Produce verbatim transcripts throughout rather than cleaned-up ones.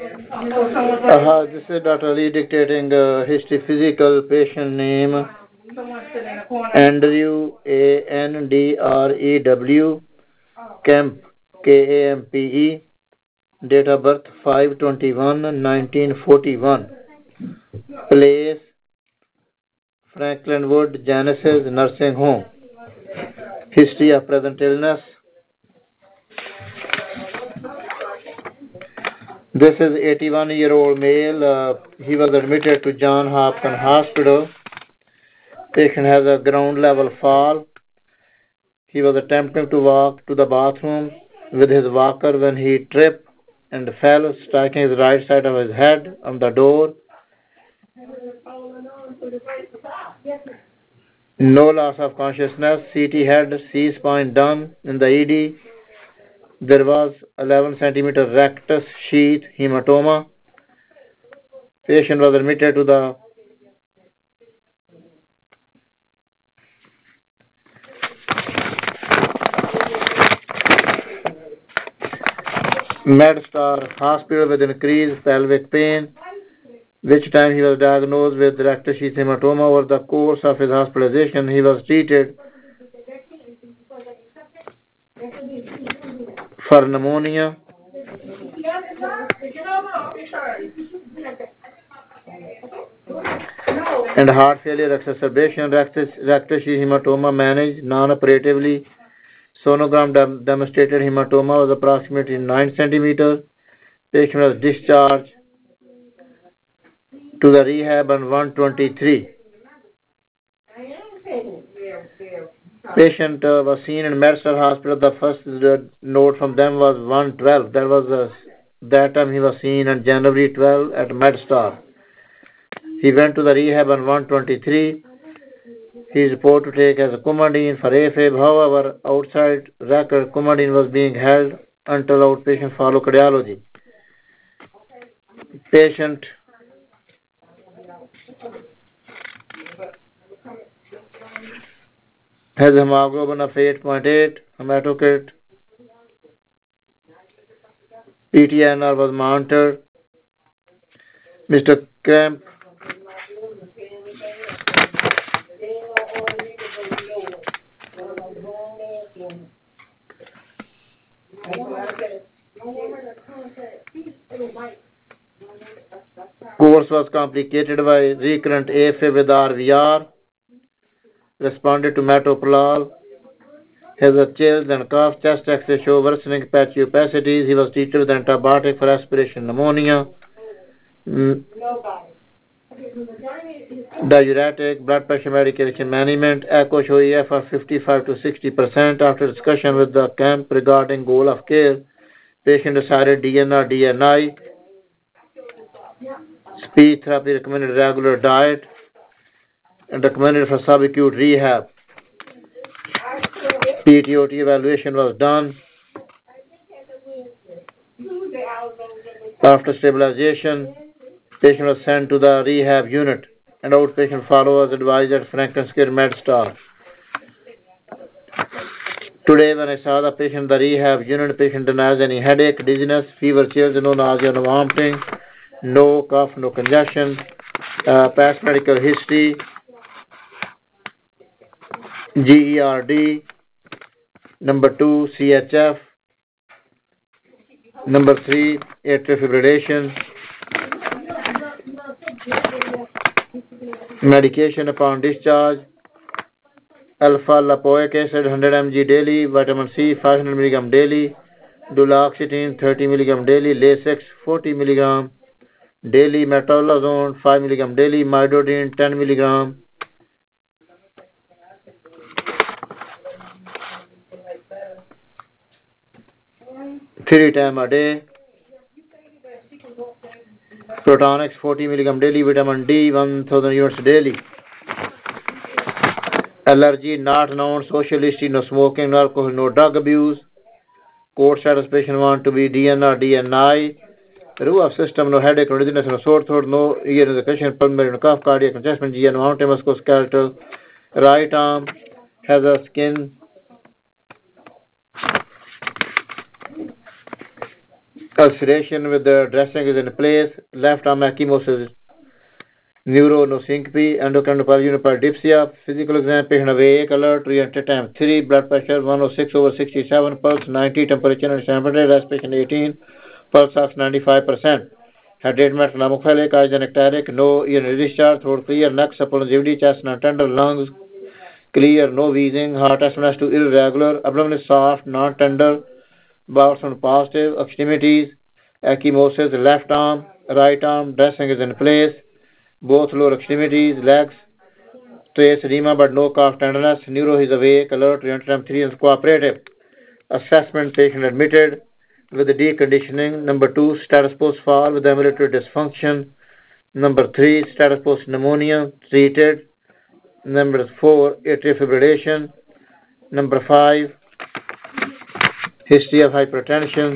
Uh, this is Doctor Ali dictating uh, history physical patient name Andrew A N D R E W Kemp K A M P E date of birth five twenty-one nineteen forty-one place Franklin Wood Genesis Nursing Home history of present illness. This is eighty-one year old male. Uh, he was admitted to John Hopkins Hospital. Patient has a ground level fall. He was attempting to walk to the bathroom with his walker when he tripped and fell, striking his right side of his head on the door. No loss of consciousness. C T head, C spine done in the E D. There was eleven centimeter rectus sheath hematoma. Patient was admitted to the MedStar Hospital with increased pelvic pain, which time he was diagnosed with rectus sheath hematoma. Over the course of his hospitalization, he was treated for pneumonia and heart failure exacerbation. Rectus, rectus sheath hematoma managed non-operatively. Sonogram dem- demonstrated hematoma was approximately nine centimeters. Patient was discharged to the rehab on one twenty-three. Patient uh, was seen in MedStar Hospital. The first uh, note from them was one twelve. That was uh, that time he was seen on January twelfth at MedStar. He went to the rehab on one twenty-three. He is reported to take as a Coumadin for AFib. However, outside record, Coumadin was being held until outpatient follow cardiology. Patient has hemoglobin of eight point eight, hematocrit. P T N R was monitored. Mister Kemp course was complicated by recurrent AFib with R V R. Responded to metoprolol. Has a chills and cough. Chest X-ray show worsening patchy opacities. He was treated with antibiotic for aspiration pneumonia. Mm. Diuretic, blood pressure medication management. Echo show E F of fifty-five to sixty percent. After discussion with the camp regarding goal of care, patient decided D N R D N I. Speech therapy recommended regular diet and recommended for subacute rehab. P T O T evaluation was done. After stabilization, patient was sent to the rehab unit and outpatient follow was advised at Frankenskir MedStar. Today, when I saw the patient in the rehab unit, patient denies any headache, dizziness, fever, chills, no nausea, no vomiting, no cough, no congestion, uh, past medical history, G E R D, number two, C H F, number three, atrial fibrillation, medication upon discharge, alpha-lipoic acid one hundred milligrams daily, vitamin C five hundred milligrams daily, duloxetine thirty milligrams daily, Lasix forty milligrams daily, metolazone five milligrams daily, midodine ten milligrams, three times a day, Protonix forty milligrams daily, vitamin D one thousand units daily. Allergy not known, social history, no smoking, no alcohol, no drug abuse. Court status patient want to be D N R, D N I. Rule of system, no headache, no dizziness, no sore throat, no ear irritation, pulmonary, no cough, cardiac congestion, G N, mountain musculoskeletal. Right arm has a skin Ulceration with the dressing is in place. Left arm ecchymosis, neuro no syncope, endocrine pulmonary Physical exam, patient awake, alert, re-enter time three, blood pressure one oh six over sixty-seven, pulse ninety, temperature ninety-seven, respiration eighteen, pulse ox ninety-five percent. Head rate met pneumophilia, eyes ectatic, no urinary discharge, throat clear, neck supple, longevity, chest non-tender, lungs clear, no wheezing, heart S one S two irregular, abdomen is soft, non-tender, bowels on positive, extremities, ecchymosis, left arm, right arm, dressing is in place, both lower extremities, legs, trace edema but no cough tenderness, neuro is awake, alert, reentry three is cooperative. Assessment, patient admitted with the deconditioning. Number two, status post fall with ambulatory dysfunction. Number three, status post pneumonia, treated. Number four, atrial fibrillation. Number five, history of hypertension.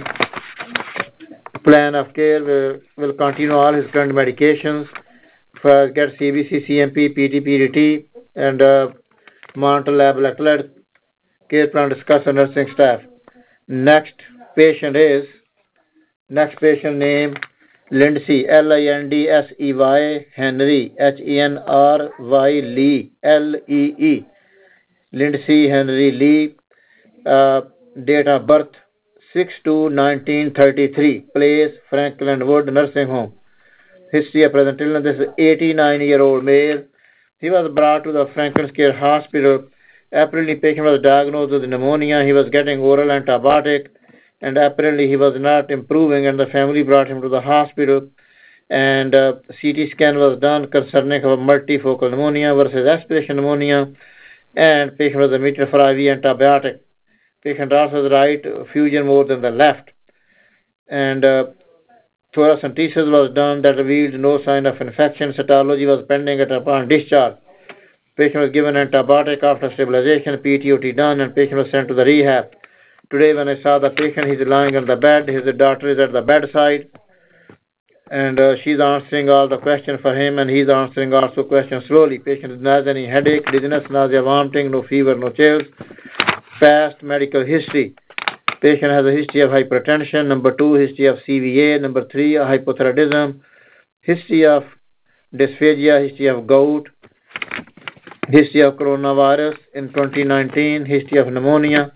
Plan of care will, will continue all his current medications. First, get C B C, C M P, P T, P D T, and uh, monitor lab electrolyte. Care plan discussed with nursing staff. Next patient is, next patient name, Lindsay, L I N D S E Y, Henry, H E N R Y, Lee, L E E. Lindsay Henry Lee, uh, date of birth six two nineteen thirty-three, place Franklin Wood Nursing Home. History of present illness, this is eighty-nine year old male. He was brought to the Franklin's Care Hospital. Apparently, patient was diagnosed with pneumonia. He was getting oral antibiotic, and apparently he was not improving, and the family brought him to the hospital. And uh, C T scan was done concerning of multifocal pneumonia versus aspiration pneumonia, and patient was admitted for I V antibiotic. Patient also has right fusion more than the left, and uh, thoracentesis was done that revealed no sign of infection. Cytology was pending at upon discharge. Patient was given antibiotic after stabilization, P T O T done, and patient was sent to the rehab. Today when I saw the patient, he's lying on the bed. His daughter is at the bedside, and uh, she's answering all the questions for him, and he's answering also questions slowly. Patient has any headache, dizziness, nausea, vomiting, no fever, no chills. Past medical history. Patient has a history of hypertension. Number two, history of C V A. Number three, hypothyroidism. History of dysphagia. History of gout. History of coronavirus in twenty nineteen. History of pneumonia.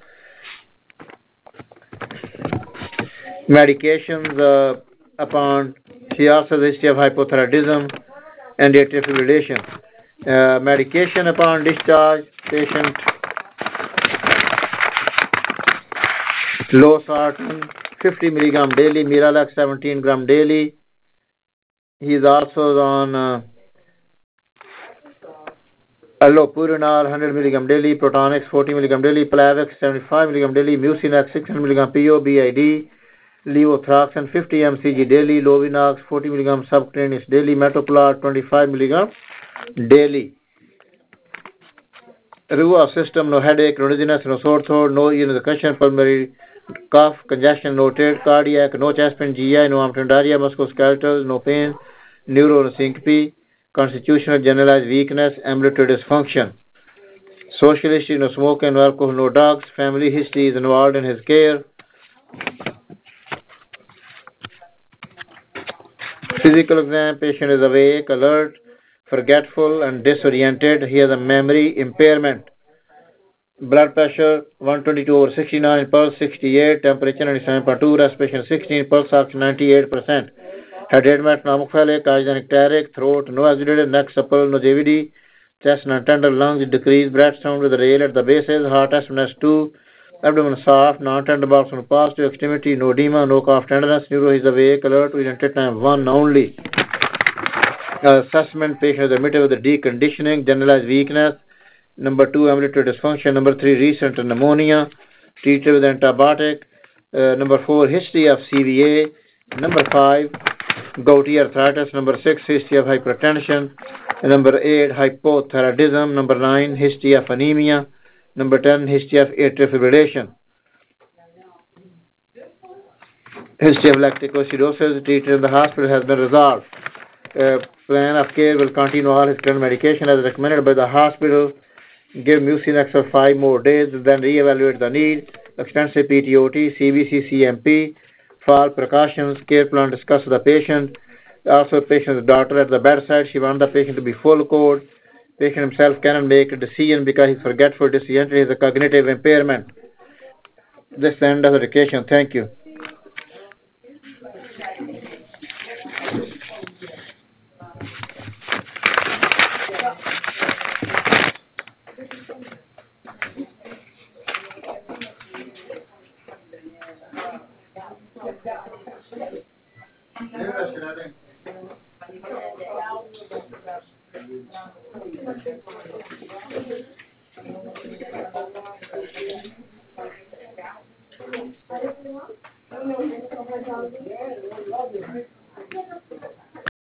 Medications uh, upon. She also has a history of hypothyroidism and atrial fibrillation. Uh, medication upon discharge. Patient losartan fifty milligram daily, Miralax seventeen gram daily. He is also on uh, allopurinol one hundred milligram daily, Protonix forty milligram daily, Plavix seventy-five milligram daily, Mucinex six hundred milligram P O B I D, levothyroxine fifty milligrams daily, Lovinox forty milligram subcutaneous daily, Metoprolol twenty-five milligram daily. Rua system, no headache, no dizziness, no sore throat, no ear discussion, pulmonary cough, congestion noted, cardiac, no chest pain, G I, no abdominal diarrhea, musculoskeletal, no pain, neuro, no syncope, constitutional generalized weakness, ambulatory dysfunction. Social history, no smoking, no alcohol, no drugs. Family history is involved in his care. Physical exam, patient is awake, alert, forgetful, and disoriented. He has a memory impairment. Blood pressure one twenty-two over sixty-nine, pulse sixty-eight, temperature ninety-seven point two, respiration sixteen, pulse ox ninety-eight percent. Head rate met pneumophilic, eyes ectatic, throat no agitated, neck supple, no J V D, chest non-tender, lungs decreased, breath sound with rail at the bases, heart S one S two, abdomen soft, non-tender, bowels on positive, extremity, no edema, no cough tenderness, neuro is awake, alert, we enter time one only. Uh, assessment, patient is admitted with the deconditioning, generalized weakness. Number two, ambulatory dysfunction. Number three, recent pneumonia, treated with antibiotic. Uh, number four, history of C V A. Number five, gouty arthritis. Number six, history of hypertension. And number eight, hypothyroidism. Number nine, history of anemia. Number ten, history of atrial fibrillation. History of lactic acidosis, treated in the hospital, has been resolved. Uh, plan of care will continue all his current medication as recommended by the hospital. Give Mucinex for five more days, then reevaluate the need. Extensive P T O T, C B C, C M P, fall precautions, care plan discussed with the patient. Also, patient's daughter at the bedside, she wanted the patient to be full code. Patient himself cannot make a decision because he's forgetful, disoriented, he has a cognitive impairment. This is the end of the education. Thank you.